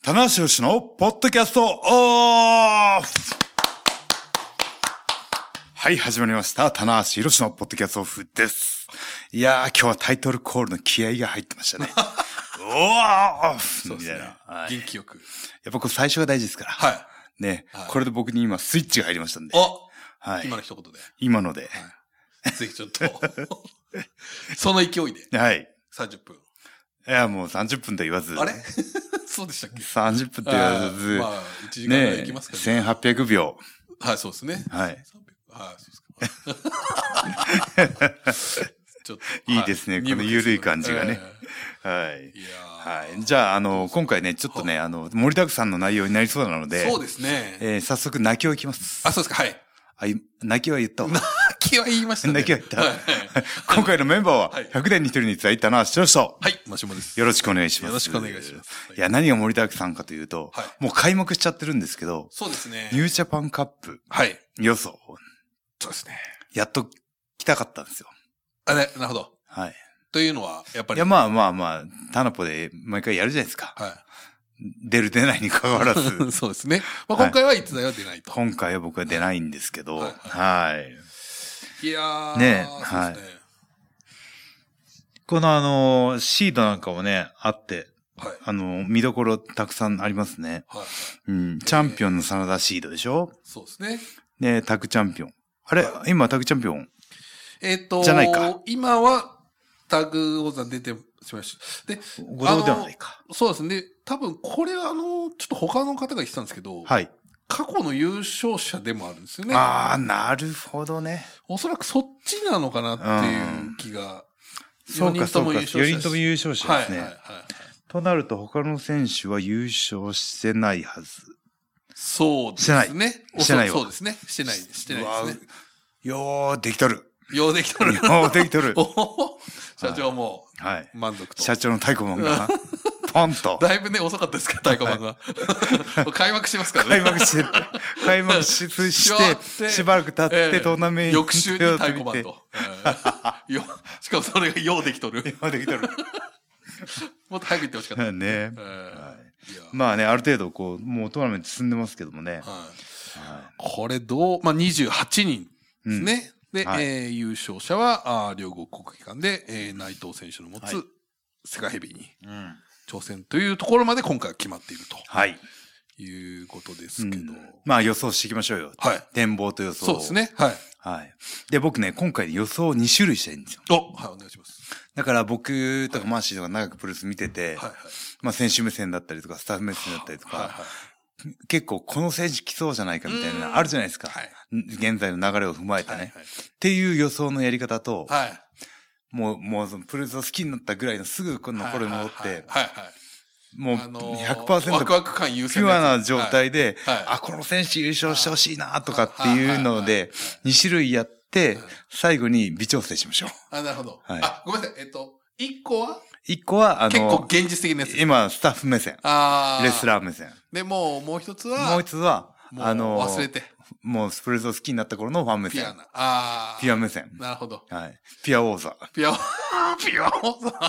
棚橋宏のポッドキャストオフ。はい、始まりました。棚橋宏のポッドキャストオフです。いやー、今日はタイトルコールの気合が入ってましたね。オフそうですね。 はい、 元気よく。 やっぱこれ最初が大事ですから。 はい。 ね、 はい、 これで僕に今スイッチが入りましたんで。 はい。今の一言で。 今ので。 はい、ぜひちょっと、その勢いで。 はい。 30分。 いや、もう30分と言わず。 あれそうでしたっけ ?30 分と言わず。 まあ、1時間ぐらいいきますかね。 1800秒。 はい、そうですね。 はい。 はい、そうですか。ちょっと。 いいですね。この緩い感じがね。はい。はい。じゃあ、今回ね、ちょっとね、盛りだくさんの内容になりそうなので。 そうですね。 早速、泣きをいきます。 あ、そうですか、はい。 泣きは言ったわ。 泣きは言いましたね。 泣きは言った。今回のメンバーは、100年に一人に伝えた棚橋宏と。 はい、マシモです。 よろしくお願いします。 よろしくお願いします。 いや、何が盛りだくさんかというと、もう開幕しちゃってるんですけど。 そうですね。 ニュージャパンカップ。 はい。 予想。 そうですね。 やっと来たかったんですよ。 なるほど。 はい。 というのは、やっぱり。 いや、まあ、タナポで毎回やるじゃないですか。 はい。 出る出ないに関わらず。 そうですね。まあ、今回はいつだよ出ないと。 今回は僕は出ないんですけど、はい。 いやー。 ね、はい。このシードなんかもね、あって、はい。見どころたくさんありますね。はい。うん。チャンピオンの真田シードでしょ？そうですね。 ね、タグチャンピオン。あれ、今タグチャンピオンじゃないか。今は、タグ王座出てしまいました。で、 ご同ではないか。 そうですね。多分、これちょっと他の方が言ってたんですけど、 はい。 過去の優勝者でもあるんですよね。 ああ、なるほどね。 おそらくそっちなのかなっていう気が。 そうか、そうか。4人とも優勝者ですね。 はい。 となると、他の選手は優勝してないはず。 そうですね。 してないわ。 そうですね。してないですね。 よー、できとる。 よーできとる。 よーできとる。 社長も、 はい。 満足と。 社長の太鼓判が、ポンと。 だいぶね、遅かったですか、太鼓判が。開幕しますからね。 開幕して、しばらく経ってトーナメント。 翌週に太鼓判と。しかもそれがようできとる。 ようできとる。 もっと早く行ってほしかった。 ね。まあね、ある程度もうトーナメント進んでますけどもね。 これまあ28人ですね。で、優勝者は、両国国技館で、内藤選手の持つ世界ヘビーに挑戦というところまで今回は決まっていると。はい。いうことですけど。 まあ予想していきましょうよ。はい。展望と予想。 そうですね。はい。 はい。で、僕ね、今回予想2種類したいんですよ。 はい、お願いします。 だから僕とかマーシーとか長くプロレス見てて、まあ選手目線だったりとか、スタッフ目線だったりとか、結構この選手来そうじゃないかみたいなのあるじゃないですか。はい、現在の流れを踏まえてね。っていう予想のやり方と、もうそのプロレスを好きになったぐらいのすぐこの頃に戻って、もう 100% ワクワク感優先ピュアな状態で、この選手優勝してほしいなとかっていうので、2種類やって、最後に微調整しましょう。 なるほど。ごめんなさい。1個は一個は、 結構現実的なやつ。 今、スタッフ目線。レスラー目線。 で、もう一つは、忘れて。 もう、プロレスを好きになった頃のファン目線。ピュア目線。 なるほど。 はい。ピュア王座。 ピュア王座。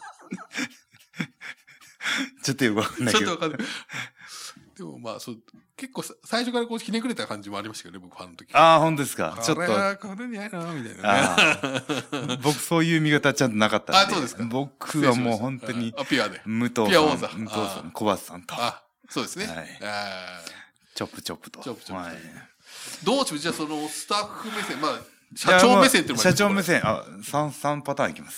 ちょっとよくわかんないけど。 ちょっとわかんない。でもまあ、結構最初からひねくれた感じもありましたけどね、僕ファンの時。 本当ですか。ちょっと。 これにゃいな、みたいなね。 僕そういう見方ちゃんとなかったんで。 そうですか。 僕はもう本当に。 ピュアで。 武藤さん、小橋さんと。 そうですね。 チョップチョップと。 どうしよう、じゃあそのスタッフ目線、まあ、社長目線っていうのも社長目線、3パターンいきます。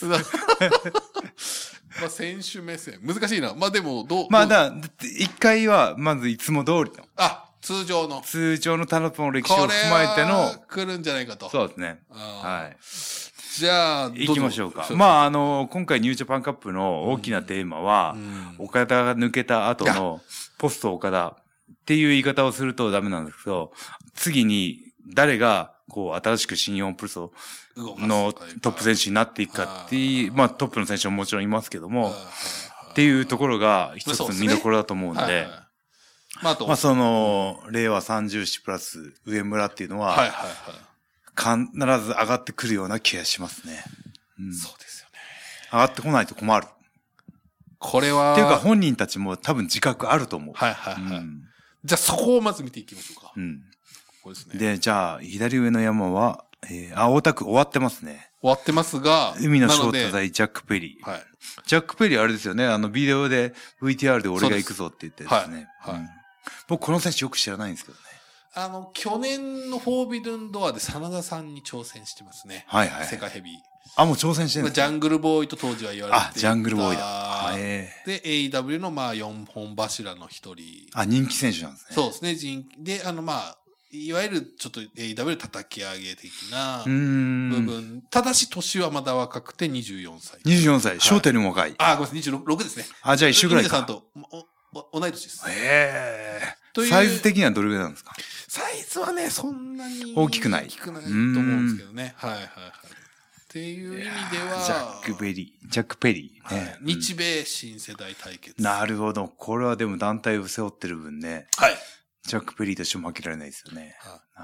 まあ、選手目線。難しいな。まあでも、 まあ一回は、まずいつも通りの。 通常のタナポの歴史を踏まえての。 来るんじゃないかと。 そうですね。はい。 じゃあ、 行きましょうか。まあ今回ニュージャパンカップの大きなテーマは、岡田が抜けた後のポスト岡田っていう言い方をするとダメなんですけど、次に誰が新しく新日本プロレスのトップ選手になっていくかっていう、まあトップの選手ももちろんいますけども、っていうところが一つ見どころだと思うんで、まあその、令和30プラス上村っていうのは、必ず上がってくるような気がしますね。 そうですよね。 上がってこないと困る。 これは。 っていうか本人たちも多分自覚あると思う。 はいはいはい。じゃあそこをまず見ていきましょうか。 ここですね。で、じゃあ、左上の山は、大田区終わってますね。 終わってますが、 海の正体対ジャック・ペリー。はい。ジャック・ペリーあれですよね。ビデオで VTR で俺が行くぞって言ってですね。はい。僕この選手よく知らないんですけどね。 去年のフォービドゥンドアで真田さんに挑戦してますね。 はいはい。 世界ヘビー。 もう挑戦してるんですか？ジャングルボーイと当時は言われていた。 ジャングルボーイだ。 で、AEW の4本柱の一人。 人気選手なんですね。 そうですね。で、いわゆるちょっと AEW 叩き上げ的な部分。ただし年はまだ若くて24歳。 24歳。焦点の若い。 ごめんなさい。26ですね。 じゃあ一緒ぐらいか。 さんと同い年です。 サイズ的にはどれぐらいなんですか？ サイズはね、そんなに大きくない。 大きくないと思うんですけどね。はいはいはい。っていう意味では、 ジャック・ペリー。 日米新世代対決。 なるほど。これはでも団体を背負ってる分ね。 はい。 ジャック・ペリーとしても負けられないですよね。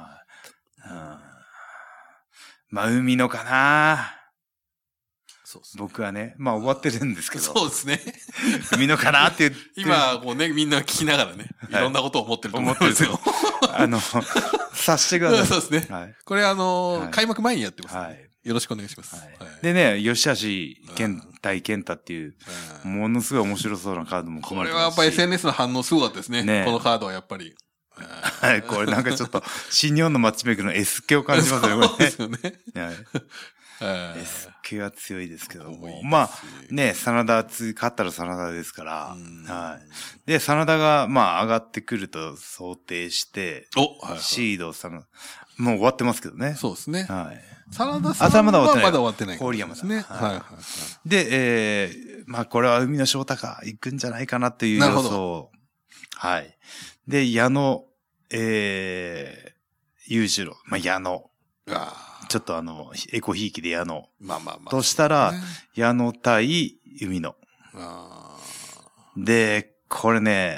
海野かな。そうですね。僕はね、終わってるんですけど。 そうですね。 海野かなって言って。 今、みんな聞きながらね、いろんなことを思ってると思うんですよ。 察してください。 そうですね。はい。これ開幕前にやってます。はい。よろしくお願いします。 でね、吉橋対健太っていう、ものすごい面白そうなカードも組まれてますし。これはやっぱ SNS の反応すごかったですね。このカードはやっぱり。 はい、これなんかちょっと、新日本のマッチメイクの S 系を感じますね、これね。そうですよね。S 系は強いですけども。真田勝ったら真田ですから。はい。で、真田が、上がってくると想定して、シードもう終わってますけどね。 そうですね。 はい。 真田さんはまだ終わってない。 郡山ですね。 はい。で、これは海の翔太か行くんじゃないかなっていう予想。はい。で、矢野、裕次郎。矢野。ちょっとエコひいきで矢野。としたら、矢野対海野。で、これね、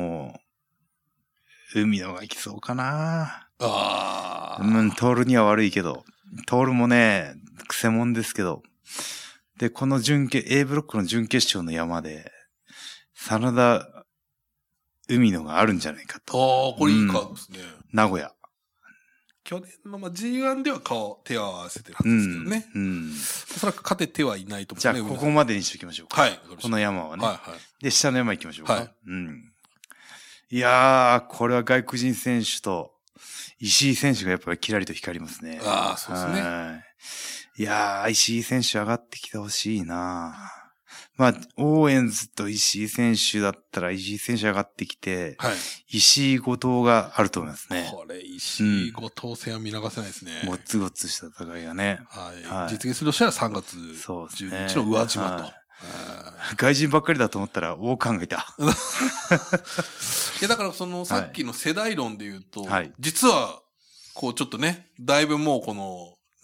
海野が来そうかな。トールには悪いけど。トールもね、くせ者ですけど。で、このA ブロックの準決勝の山で、真田、海野があるんじゃないかと。 これいいカードですね。 名古屋。 去年のG1 では手を合わせてるはずですけどね。おそらく勝ててはいないと思う。 じゃあ、ここまでにしておきましょうか。 はい。 この山はね。で、下の山行きましょうか。 はい。 いやー、これは外国人選手と、石井選手がやっぱりキラリと光りますね。 そうですね。 いやー、石井選手上がってきてほしいなオーエンズと石井選手だったら石井選手上がってきて、石井後藤があると思いますね。 これ、石井後藤戦は見逃せないですね。 ごつごつした戦いがね。 はい。実現するとしたら3月12日の宇和島と。 外人ばっかりだと思ったら大勘がいた。 いや、だからさっきの世代論で言うと、実は、ちょっとね、だいぶもう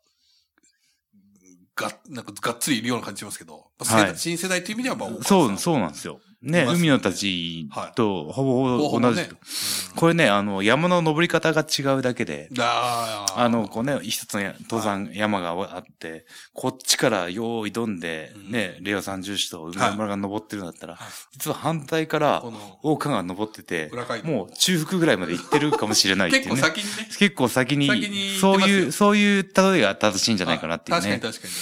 がっつりいるような感じしますけど、新世代という意味ではそうなんですよ。ね、海野たちとほぼ同じ。これね、山の登り方が違うだけで、一つの登山山があって、こっちからよーいどんで、ね、レオ三重士と海村が登ってるんだったら、実は反対から大川が登ってて、もう中腹ぐらいまで行ってるかもしれないっていうね。結構先に、そういう例えが正しいんじゃないかなっていうね。 確かに。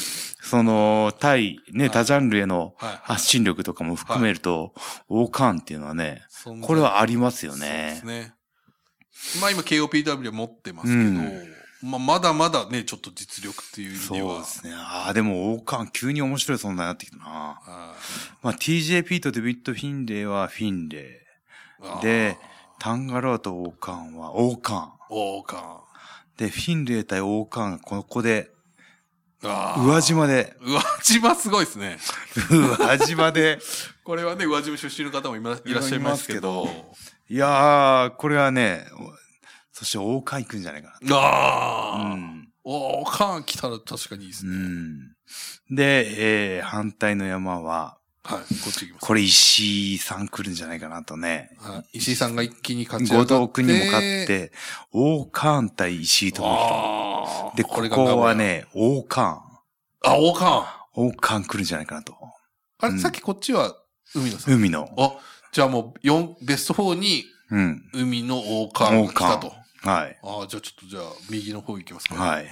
他ジャンルへの発信力とかも含めると、王冠っていうのはね、これはありますよね。 そうですね。今 KOPW 持ってますけど、まだまだね、ちょっと実力っていう意味では。 そうですね。でも王冠急に面白い存在になってきたな。TJ ピートとビット・フィンレイはフィンレイ。で、タンガローと王冠は王冠。で、フィンレイ対王冠、ここで、宇和島で。 宇和島すごいですね。 宇和島で。 これはね、宇和島出身の方もいらっしゃいますけど。 いやー、これはね、そして王冠行くんじゃないかな。 王冠来たら確かにいいですね。 で、反対の山は、 こっち行きます。 これ石井さん来るんじゃないかなとね。 石井さんが一気に勝ち上がって。 後藤君にも勝って、王冠対石井智弘。で、ここはね、王冠。 王冠。 王冠来るんじゃないかなと。 さっきこっちは海の。あ、じゃあもうベスト4に、海の王冠が来たと。 はい。 ああ、じゃあちょっと右の方行きますか。 はい。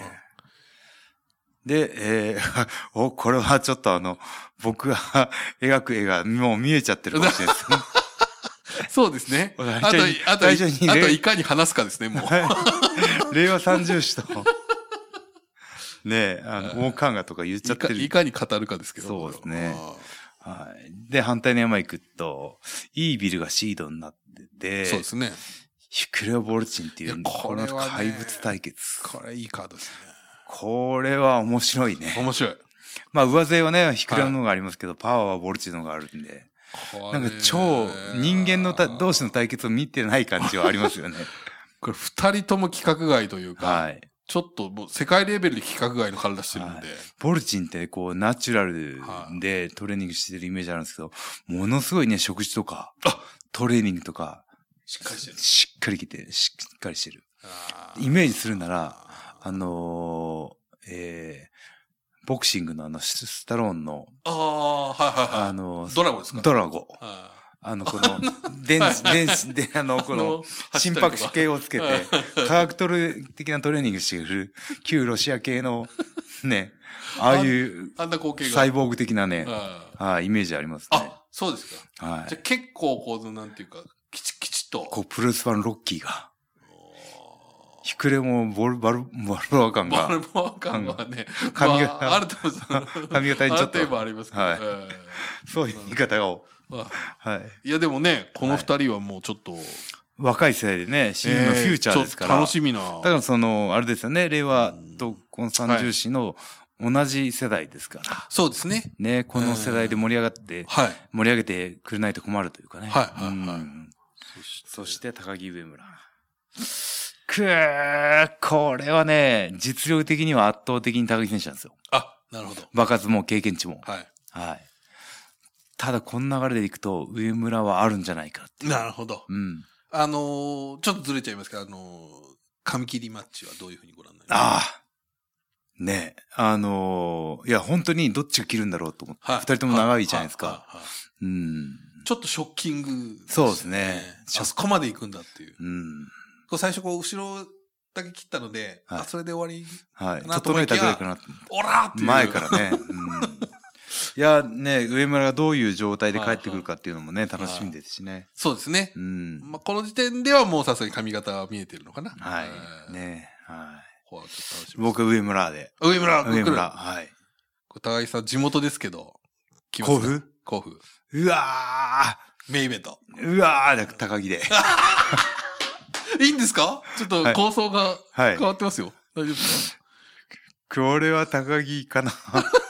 で、これはちょっと僕が描く絵がもう見えちゃってるかもしれないです。 そうですね。あといかに話すかですね、もう。令和三重詩と、ね、王冠がとか言っちゃってる。 いかに語るかですけど。 そうですね。はい。で、反対の山行くと、イービルがシードになってて、 そうですね。 ヒクレオ・ボルチンっていう、この怪物対決。 これいいカードですね。 これは面白いね。 面白い。 まあ、上背はね、ヒクレオの方がありますけど、パワーはボルチンの方があるんで、なんか超人間の同士の対決を見てない感じはありますよね。 これ二人とも規格外というか、 はい。 ちょっともう世界レベルで規格外の体してるんで。 ボルチンってこうナチュラルでトレーニングしてるイメージあるんですけど、ものすごいね、食事とか、トレーニングとか、 しっかりしてる。 しっかりしてる。イメージするなら、ボクシングのスタローンの、 ドラゴですか？ ドラゴ。この、電子で、この、心拍計をつけて、科学的なトレーニングしている、旧ロシア系の、ね、ああいう、サイボーグ的なね、イメージありますね。 あ、そうですか。はい。じゃ結構なんていうか、きちっと。 こう、プルスファンロッキーが。ヒクレもバルボア感が。 バルボア感はね、 髪型、 あると思うんです髪型にちょっと。 ある程度ありますけど。 はい。そういう言い方を。 はい。いやでもね、この二人はもうちょっと。 若い世代でね、シーンのフューチャーですから。 楽しみな。 だからあれですよね、令和とこの三重詩の同じ世代ですから。 そうですね。 ね、この世代で盛り上げてくれないと困るというかね。 はい。 そして高木上村。これはね、実力的には圧倒的に高木選手なんですよ。 あ、なるほど。 場数も経験値も。 はい。 はい。ただ、この流れでいくと、上村はあるんじゃないかって。 なるほど。 うん。 ちょっとずれちゃいますけど、紙切りマッチはどういうふうにご覧になりますか？ ああ。ねいや、本当にどっちが切るんだろうと思って。二人とも長いじゃないですか。うん。 ちょっとショッキング。 そうですね。 あそこまで行くんだっていう。 うん。 最初後ろだけ切ったので、それで終わり。 はい。整えたぐらいかな。 オラーっていう。 前からね。いや、ね、上村がどういう状態で帰ってくるかっていうのもね、楽しみですしね。 そうですね。まあ、この時点ではもうさすがに髪型は見えてるのかな。 はい。ね。はい。 僕上村で。 上村。 はい。 高木さん地元ですけど。 甲府。うわー。メインイベント。 うわー、高木で。 いいんですか？ちょっと構想が変わってますよ。大丈夫ですか？ これは高木かな。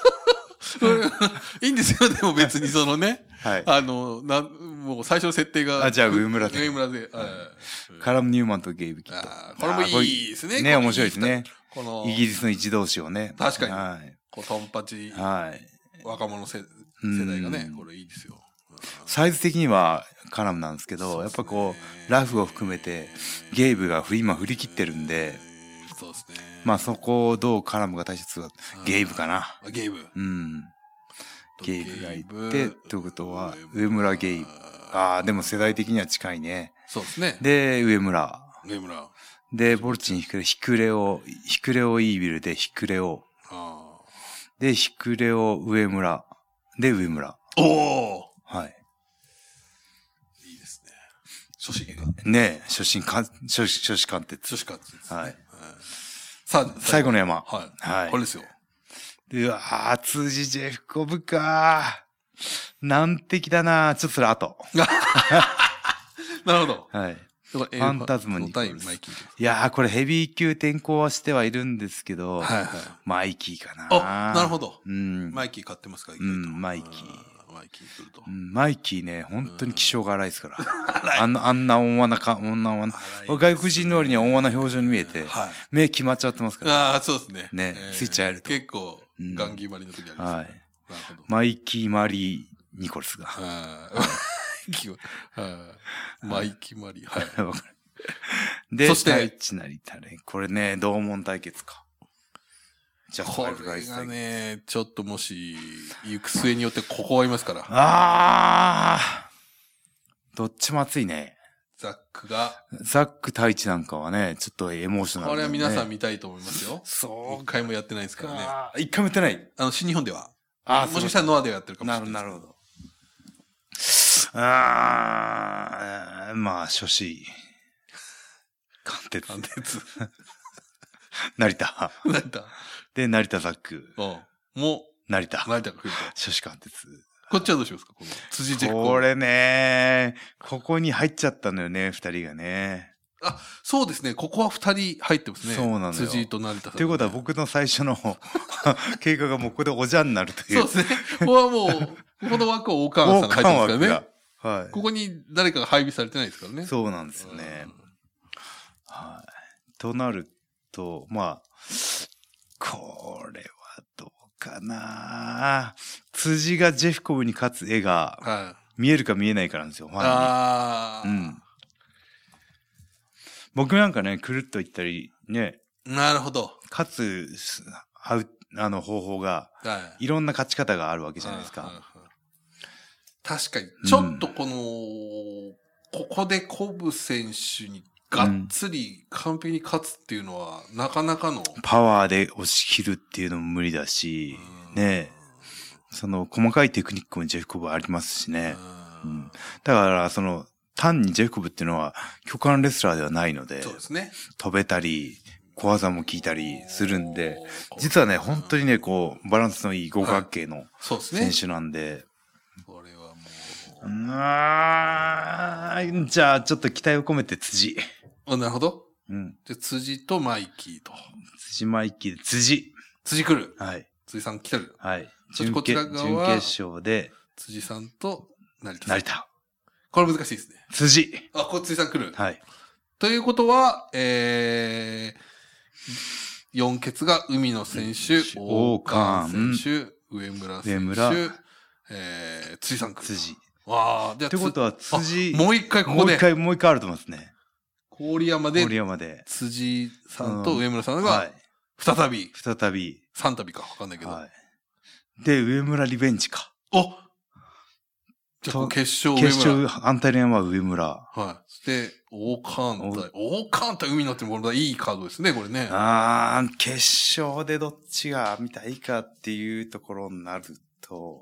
いいんですよ。でも別にね。 はい。 もう最初の設定が。 じゃあ上村で。 上村で。 カラム・ニューマンとゲイブキット。 これもいいですね。 ね、面白いですね。イギリスの一同士をね。 確かに。 はい。 トンパチ。 はい。 若者世代がね、これいいですよ。 サイズ的にはカラムなんですけど、やっぱこう、ラフを含めて、ゲイブが今振り切ってるんで、 そうですね。 まあそこをどうカラムが対処するか、ゲイブかな。 ゲイブ。 うん。ゲイブがいて、ということは、上村ゲイブ。ああ、でも世代的には近いね。 そうですね。 で、上村。で、ボルチンヒクレオイービルでヒクレオ。で、ヒクレオ上村。で、上村。 おお。 はい。 いいですね。初心が。 ねえ、初心貫徹。はい。 さあ、 最後の山。 はい。これですよ。 うわぁ、辻ジェフコブか。難敵だな。ちょっとそれ後。 なるほど。 はい。ファンタズムに。 いやー、これヘビー級転向はしてはいるんですけど、マイキーかな。 あ、なるほど。 うん。 マイキー買ってますか？ マイキー。 マイキー来ると。 マイキーね、本当に気性が荒いですから。あんな温和な、外国人の割には温和な表情に見えて、目決まっちゃってますから。 ああ、そうですね。 ね、スイッチ入ると。 結構、ガンギーマリの時ありますね。 はい。マイキー・マリー・ニコルスが。 マイキー・マリー。はい。 で、そして、これね、同門対決か。 ジャストこ 5ガイれがズ対決。 ね、ちょっともし、行く末によってここはいますから。 どっちも熱いね。 ザックが。 ザック太一なんかはね、ちょっとエモーショナル、ね。 これは皆さん見たいと思いますよ。 そう。 一回もやってないですからね。 一回もやってない。 新日本では。 ももしかしたらノアではやってるかもしれない。 なるほど。まあ、初子。貫徹。成田。で、成田ザック。 もう、成田が来ると。 初子貫徹。 こっちはどうしますかこの辻ジェフコ。 これね、ここに入っちゃったのよね、二人がね。 そうですね。ここは二人入ってますね。 そうなのよ。 辻と成田さん、ね。 ということは僕の最初の経過がもうここでおじゃんになるという。 そうですね。ここはもう、この枠は大川さんが入ってますからね。 はい。 ここに誰かが配備されてないですからね。 そうなんですよね。はい。となると、まあ、これはどうかな。辻がジェフコブに勝つ絵が、見えるか見えないかなんですよ、ファンに。うん。僕なんかね、くるっと言ったり、ね。 なるほど。 勝つ、方法が、いろんな勝ち方があるわけじゃないですか。 確かに。ちょっとこの、ここでコブ選手にがっつり完璧に勝つっていうのは、なかなかの。 パワーで押し切るっていうのも無理だし、ね。その細かいテクニックもジェフコブありますしね。だから、単にジェフコブっていうのは、巨漢レスラーではないので、 そうですね。 飛べたり、小技も効いたりするんで、実はね、本当にね、こう、バランスのいい五角形の選手なんで、 これはもう、じゃあ、ちょっと期待を込めて辻。 なるほど。 うん。 で、辻とマイキーと。 辻マイキーで辻。 辻来る。 はい。 辻さん来てる。 はい。 準決勝で、 辻さんと成田。 成田。 これ難しいですね。 辻。 これ辻さん来る。 はい。 ということは、4決が海野選手、大川選手、上村選手、辻さん来る。 辻。 わあ、 じゃあ。ってことは辻。 もう一回ここで。 もう一回あると思いますね。 郡山で。辻さんと上村さんが、再び。3旅か、わかんないけど。はい。 で、上村リベンジか。 じゃあ、決勝、 アンタリアンは上村。 はい。で、大川対海野ってものはいいカードですね、これね。 決勝でどっちが見たいかっていうところになると、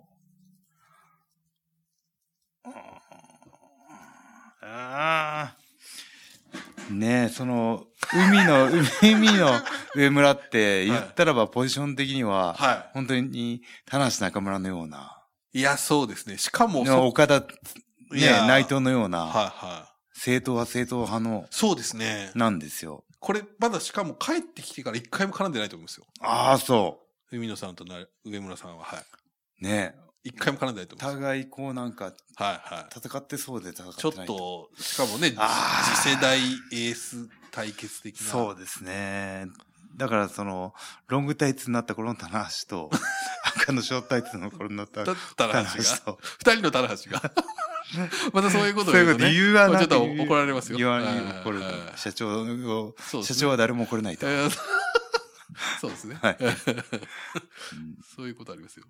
ねえ、海の上村って言ったらばポジション的には、本当に、田無中村のような。 いや、そうですね。しかも、 岡田、内藤のような、正統派の、 そうですね。 なんですよ。 これ、まだしかも帰ってきてから一回も絡んでないと思うんですよ。 そう。 海野さんと上村さんは、はい。 ねえ。 一回も絡んでないと思うんですよ。 互いこうなんか、戦ってそうで戦ってない。 ちょっと、しかもね、次世代エース対決的な。 そうですね。だからロングタイツになった頃の棚橋と、赤のショートタイツの頃になった棚橋が。二人の棚橋が。またそういうことを言うとね。 理由はちょっと怒られますよ。 怒る。社長は誰も怒れないと。 そうですね。そういうことありますよ。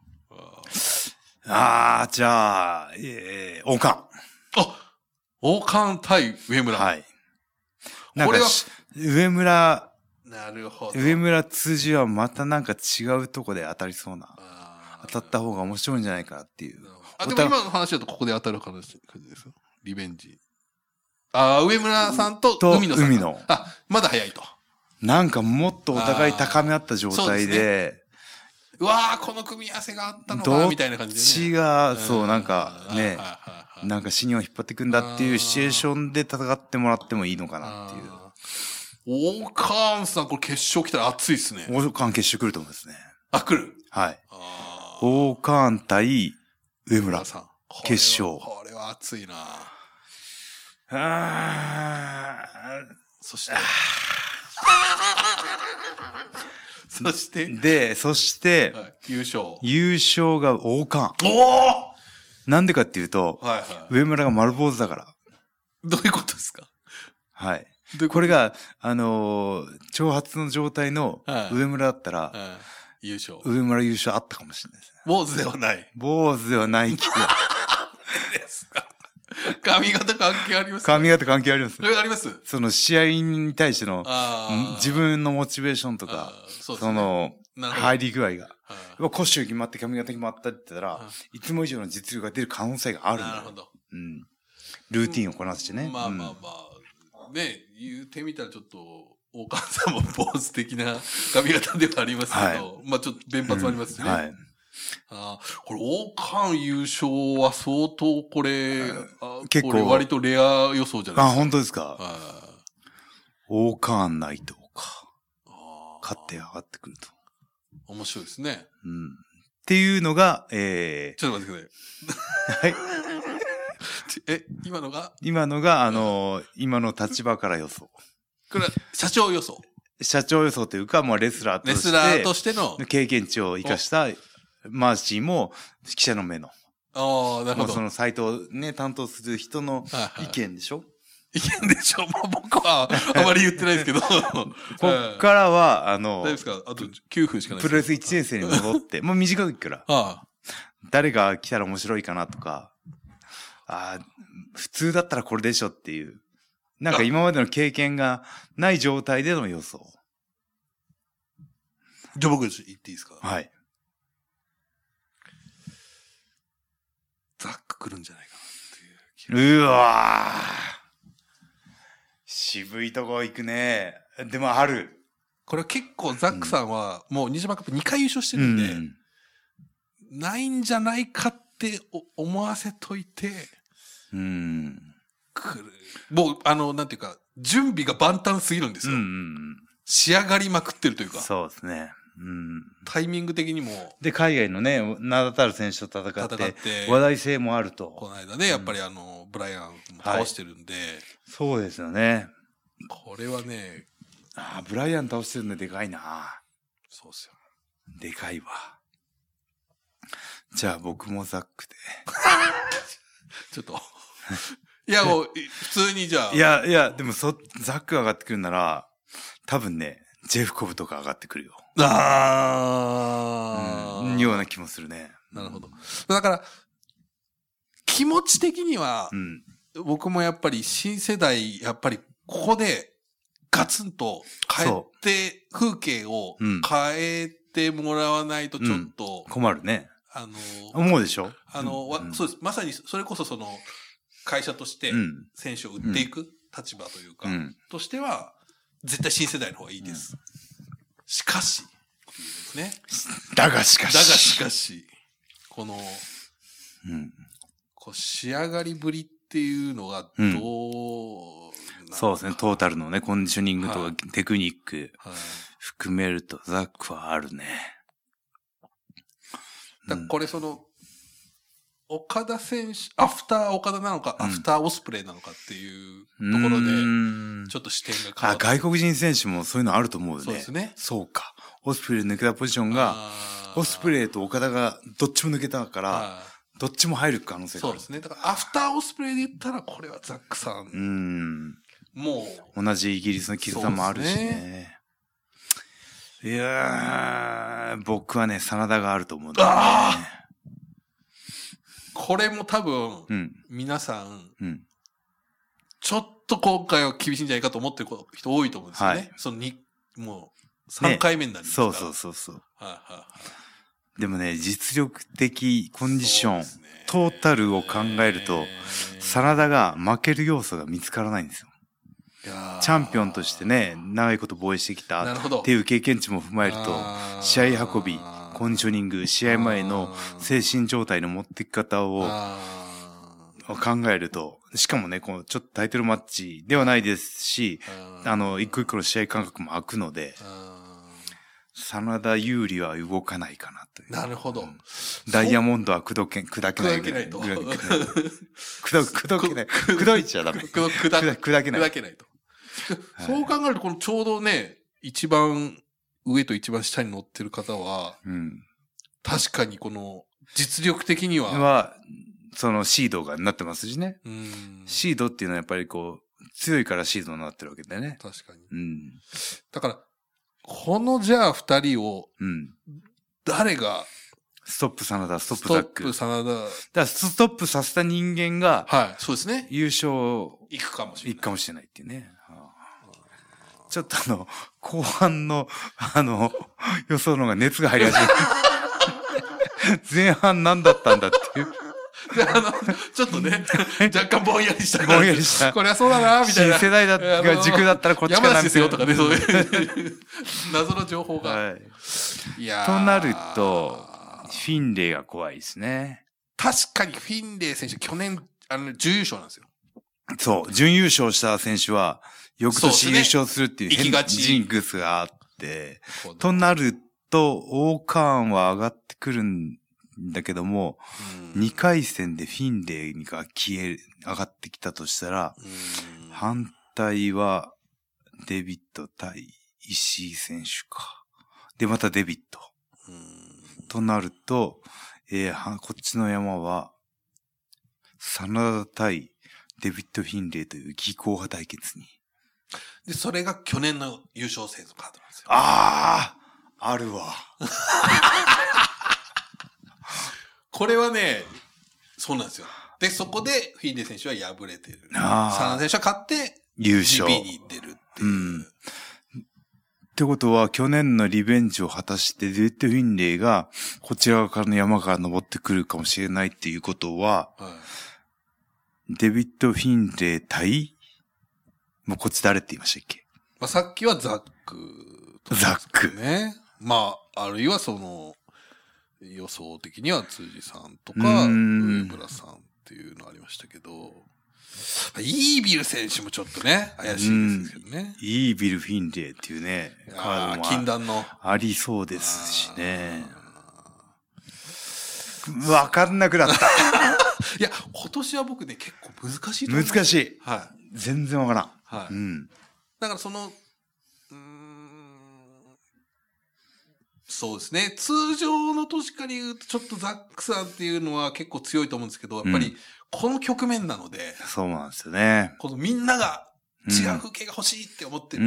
じゃあ、王冠。 王冠対上村。 はい。これは、上村、 なるほど。 上村辻はまたなんか違うとこで当たりそうな。当たった方が面白いんじゃないかなっていう。 でも今の話だとここで当たる感じですよ。リベンジ。上村さんと海野さん。まだ早いと。 なんかもっとお互い高め合った状態で、 うわー、この組み合わせがあったのか、みたいな感じでね。 どっちが、なんかね、なんかシニを引っ張っていくんだっていうシチュエーションで戦ってもらってもいいのかなっていう。 大川さん、これ決勝来たら熱いっすね。 大川決勝来ると思うんですね。 来る。 はい。大川対上村さん。決勝。 これは熱いなそして、 優勝が王冠。なんでかっていうと、上村が丸坊主だから。 どういうことですか？ はい。これが、長髪の状態の上村だったら、 優勝。 上村優勝あったかもしれないですね。 坊主ではない。 坊主ではない気が。 ですか。髪型関係あります髪型関係あります。 あります。 その試合に対しての自分のモチベーションとか、その入り具合が。コッシュ決まって髪型決まったって言ったら、いつも以上の実力が出る可能性があるんだよ。 なるほど。 うん。ルーティンをこなしてね。 まあ。ね、言ってみたらちょっと、大川さんも坊主的な髪型ではありますけど、はい、まあちょっと弁髪ありますしね。はい。これ、王冠優勝は相当これ、結構。これ割とレア予想じゃないですか。 本当ですか。王冠ナイトか。勝って上がってくると。 面白いですね。 うん。っていうのが、 ちょっと待ってください。はい。今のが、 今の立場から予想。 これは、社長予想。 社長予想というか、まあ、レスラーとしての経験値を生かしたマーシーも記者の目の。 ああ、なるほど。 そのサイトをね、担当する人の意見でしょ、 意見でしょ。まあ、僕はあまり言ってないですけど。こっからは、 大丈夫ですか？あと9分しかないです。 プロレス1年生に戻って、もう短いから。誰が来たら面白いかなとか、普通だったらこれでしょっていう。なんか今までの経験がない状態での予想。 じゃあ僕言っていいですか？ はい。 ザック来るんじゃないかなっていう。 うわー。渋いとこ行くね。でもある。 これは結構ザックさんはもうニジマカップ2回優勝してるんで、ないんじゃないかって思わせといて、来る。もう、なんていうか、準備が万端すぎるんですよ。仕上がりまくってるというか。 そうですね。 タイミング的にも。 で、海外のね、名だたる選手と戦って、話題性もあると。 この間ね、やっぱりブライアンも倒してるんで。 そうですよね。 これはね。 ブライアン倒してるんででかいな。 そうっすよ。 でかいわ。じゃあ僕もザックで。 ちょっと。いや、もう、普通にじゃあ。 いや、でもザック上がってくるなら、多分ね、ジェフコブとか上がってくるよ。ような気もするね。 なるほど。だから、気持ち的には、僕もやっぱり新世代、やっぱりここでガツンと変えて、風景を変えてもらわないとちょっと。 困るね。思うでしょ？ そうです。まさにそれこそ会社として選手を売っていく立場というか、としては、絶対新世代の方がいいです。しかし、ですね。 だがしかし、この、仕上がりぶりっていうのがそうですね。トータルのね、コンディショニングとかテクニック含めるとザックはあるね。 これ岡田選手、アフター岡田なのか、アフターオスプレイなのかっていうところで、ちょっと視点が変わって。 外国人選手もそういうのあると思うよね。 そうですね。 そうか。オスプレイ抜けたポジションが、オスプレイと岡田がどっちも抜けたから、どっちも入る可能性がある。 そうですね。だからアフターオスプレイで言ったら、これはザックさん。もう。同じイギリスのキルさもあるしね。いやー、僕はね、真田があると思うんだよね。 これも多分、皆さん、ちょっと今回は厳しいんじゃないかと思ってる人多いと思うんですよね。もう、3回目になりますから。 そう。でもね、実力的コンディション、トータルを考えると、真田が負ける要素が見つからないんですよ。チャンピオンとしてね、長いこと防衛してきたっていう経験値も踏まえると、試合運び、コンディショニング、試合前の精神状態の持っていき方を考えると、しかもね、ちょっとタイトルマッチではないですし、一個一個の試合間隔も空くので、真田有利は動かないかなという。 なるほど。 ダイヤモンドは砕けないと。砕けない。砕いちゃダメ。砕けないと。 そう考えると、このちょうどね、一番上と一番下に乗ってる方は、確かにこの実力的には、 そのシードがなってますしね。シードっていうのはやっぱり強いからシードになってるわけだよね。 確かに。だから、 このじゃあ二人を、誰が、 ストップ真田、ストップザック。 ストップ真田。だからストップさせた人間が、 はい、そうですね。 優勝、 行くかもしれない。 行くかもしれないっていうね。ちょっと後半の、予想の方が熱が入り始める。前半何だったんだっていう。 で、ちょっとね、若干ぼんやりした。 ぼんやりした。 これはそうだな、みたいな。 新世代が軸だったらこっちかな。 山梨ですよとかね、そういう謎の情報が。はい。 いやとなると、フィンレイが怖いですね。 確かにフィンレイ選手、去年、準優勝なんですよ。 そう、準優勝した選手は、翌年優勝するっていう変なジンクスがあって、となると、オーカーンは上がってくるんだけども、2回戦でフィンレイが上がってきたとしたら、反対はデビット対石井選手か。で、またデビット。となると、こっちの山は、真田対デビット・フィンレイという技巧派対決に。 で、それが去年の優勝戦のカードなんですよ。 あるわ。 これはね、そうなんですよ。で、そこでフィンレイ選手は敗れてる。真田選手は勝って、 優勝。 GP に出るっていう。 ってことは、去年のリベンジを果たして、デビッド・フィンレイが、こちら側からの山から登ってくるかもしれないっていうことは、デビッド・フィンレイ対、もうこっち誰って言いましたっけ？ さっきはザック、 ザック。 ね。あるいは予想的には辻さんとか、上村さんっていうのありましたけど、イービル選手もちょっとね、怪しいですけどね。 イービル・フィンレイっていうね、カードも禁断のありそうですしね。わかんなくなった。いや、今年は僕ね、結構難しいと思う。難しい。 はい。 全然わからん。 はい。だからそうですね。通常の年から言うと、ちょっとザックさんっていうのは結構強いと思うんですけど、やっぱり、この局面なので。 そうなんですよね。 このみんなが違う風景が欲しいって思ってる、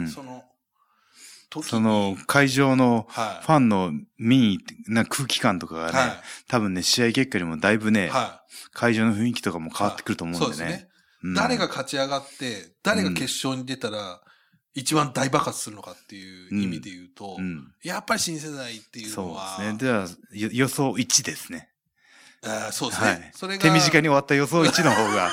その会場のファンの民意、空気感とかがね、多分ね、試合結果よりもだいぶね、会場の雰囲気とかも変わってくると思うんでね。そうですね。 誰が勝ち上がって、誰が決勝に出たら、一番大爆発するのかっていう意味で言うと、やっぱり新世代っていうのは。 そうですね。では、予想1ですね。 そうですね。それが手短に終わった予想1の方が。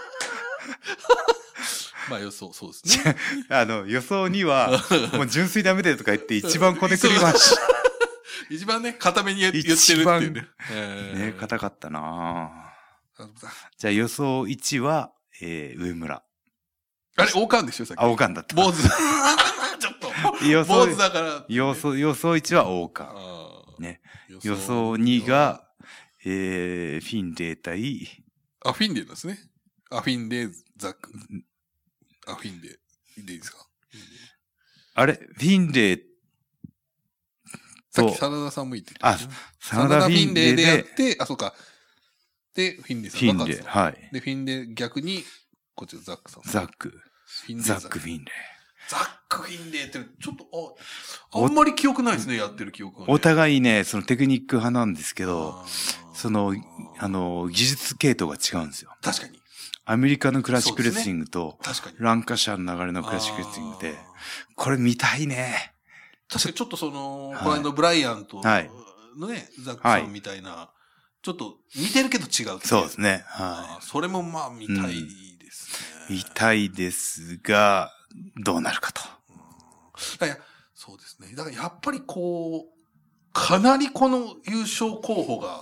予想、そうですね。 予想2は、もう純粋ダメだよとか言って一番こねくり回し。 一番ね、固めに言ってるっていうね。 ね、硬かったなじゃあ予想1は、上村。 あれ、王冠でしょ、さっき。 王冠だった。 坊主。ちょっと。坊主だから。 予想1は王冠。ね。予想2が、フィンレイ対。 フィンレイですね。フィンレイ、ザック。フィンレイ。でいいですか？ あれフィンレイ。 さっき真田さんも言ってた。真田フィンレイでやって、そうか。で、フィンレイさんが勝つ。 フィンレイ、はい。 で、フィンレイ逆に、こっちのザックさん。 ザックフィンレイ。ザックフィンレイって、ちょっと、あんまり記憶ないですね、やってる記憶は、ね。 お互いね、そのテクニック派なんですけど、技術系統が違うんですよ。 確かに。 アメリカのクラシックレスリングと、ランカシャーの流れのクラシックレスリングで、これ見たいね。 確かにちょっとこの間ブライアントのね、ザックさんみたいな、ちょっと似てるけど違う。 そうですね。 それも見たいですね。 見たいですが、どうなるかと。 そうですね。だからやっぱりかなりこの優勝候補が、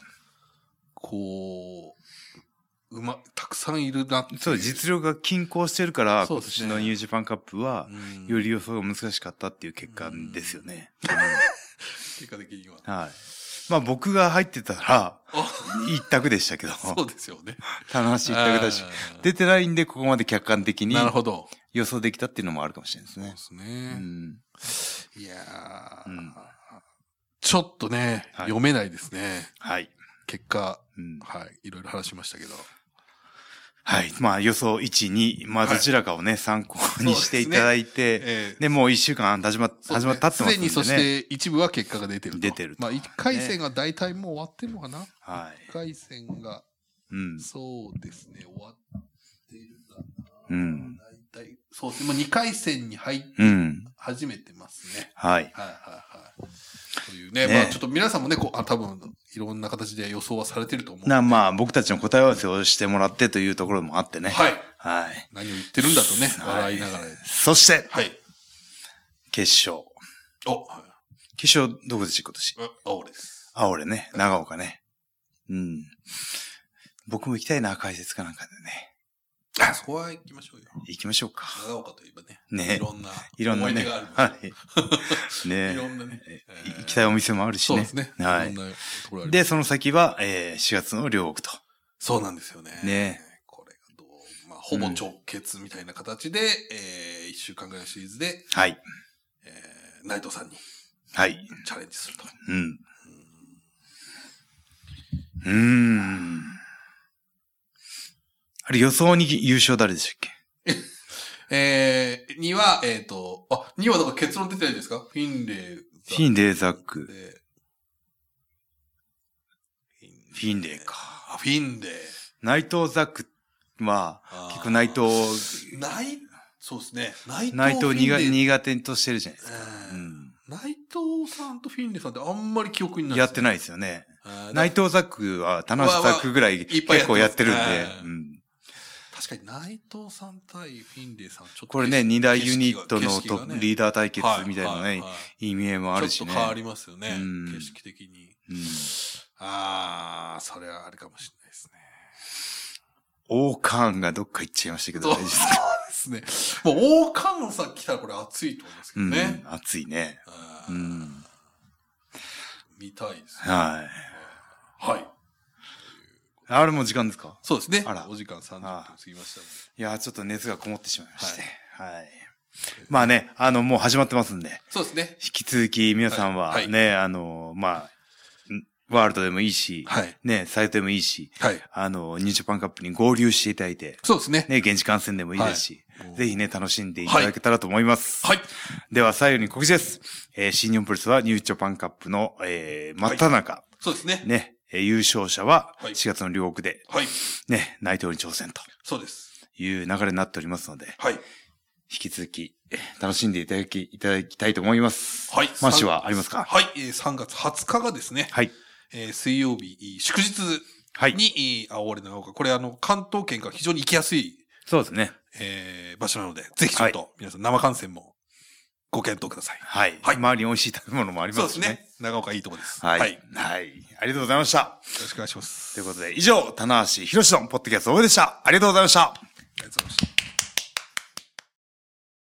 たくさんいるなって。 そう、実力が均衡してるから、今年のニュージャパンカップは、より予想が難しかったっていう結果ですよね。 結果的には。 はい。僕が入ってたら、一択でしたけど。 そうですよね。 棚橋一択だし、出てないんで、ここまで客観的に予想できたっていうのもあるかもしれないですね。 そうですね。いやー、ちょっとね、読めないですね。 はい。 結果、いろいろ話しましたけど。 はい。予想1、2、どちらかをね、参考うにしていただいて、で、もう1週間始まってますんでね。 すでにそして一部は結果が出てると。 出てると。 まあ1回戦が大体もう終わってるのかな。 はい。 1回戦が、そうですね、終わってるかな。大体、そうですね、もう2回戦に入って始めてますね。 はい。 というね、まあちょっと皆さんもね、多分いろんな形で予想はされてると思うので。 まあ僕たちの答え合わせをしてもらってというところもあってね。 はい。 はい。 何を言ってるんだとね、笑いながら。 そして、 はい。 決勝。決勝どこでし今年？ 青です。 青俺ね、長岡ね。僕も行きたいな、解説かなんかでね。 そこは行きましょうよ。 行きましょうか。 長岡といえばね。 ね。 いろんな思い出がある。 はい。ね。 いろんなね。 行きたいお店もあるしね。 そうですね。 はい。で、その先は、4月の両国と。 そうなんですよね。 ね。 これがまあ、ほぼ直結みたいな形で、1週間ぐらいのシリーズで、 はい。 内藤さんに、 はい。 チャレンジすると。 あれ予想に優勝誰でしたっけ 2は、2はだから結論出てないですか？フィンレイ、 ザック。フィンレイか。 フィンレイ。 内藤ザックは、結構内藤、 そうですね。 内藤苦手としてるじゃないですか。 内藤さんとフィンレイさんってあんまり記憶にないやってないですよね。内藤ザックは、田中ザックぐらい結構やってるんで。 確かに内藤さん対フィンレイさん、ちょっと。 これね、2大ユニットのリーダー対決みたいなね、意味合いもあるしね。 ちょっと変わりますよね。景色的に。それはあれかもしれないですね。 王冠がどっか行っちゃいましたけど、大丈夫ですか？ そうですね。もう王冠さん来たらこれ熱いと思いますけどね。 熱いね。 見たいですね。はい。あれも時間ですか？ そうですね。お時間30分過ぎました。 いや、ちょっと熱がこもってしまいまして。はい。まあね、もう始まってますんで。 そうですね。 引き続き皆さんはね、まあ、ワールドでもいいし、ね、サイトでもいいし、ニュージャパンカップに合流していただいて、 そうですね。 ね、現地観戦でもいいですし、ぜひね、楽しんでいただけたらと思います。 はい。 では、最後に告知です。新日本プロレスはニュージャパンカップの、真っ只中。 そうですね。 ね、優勝者は4月の両国で、ね、内藤に挑戦と。 そうです。 いう流れになっておりますので、 はい。 引き続き、楽しんでいただきたいと思います。 はい。 マッシュはありますか？ はい。3月20日がですね、 はい。 水曜日、祝日に、青森長岡。これ関東圏から非常に行きやすい。 そうですね。 場所なので、ぜひちょっと、皆さん生観戦もご検討ください。 はい。周りに美味しい食べ物もありますしね。そうですね。 長岡いいとこです。 はい。はい。ありがとうございました。よろしくお願いします。 ということで、以上、棚橋宏のポッドキャスト応援でした。ありがとうございました。 ありがとうございました。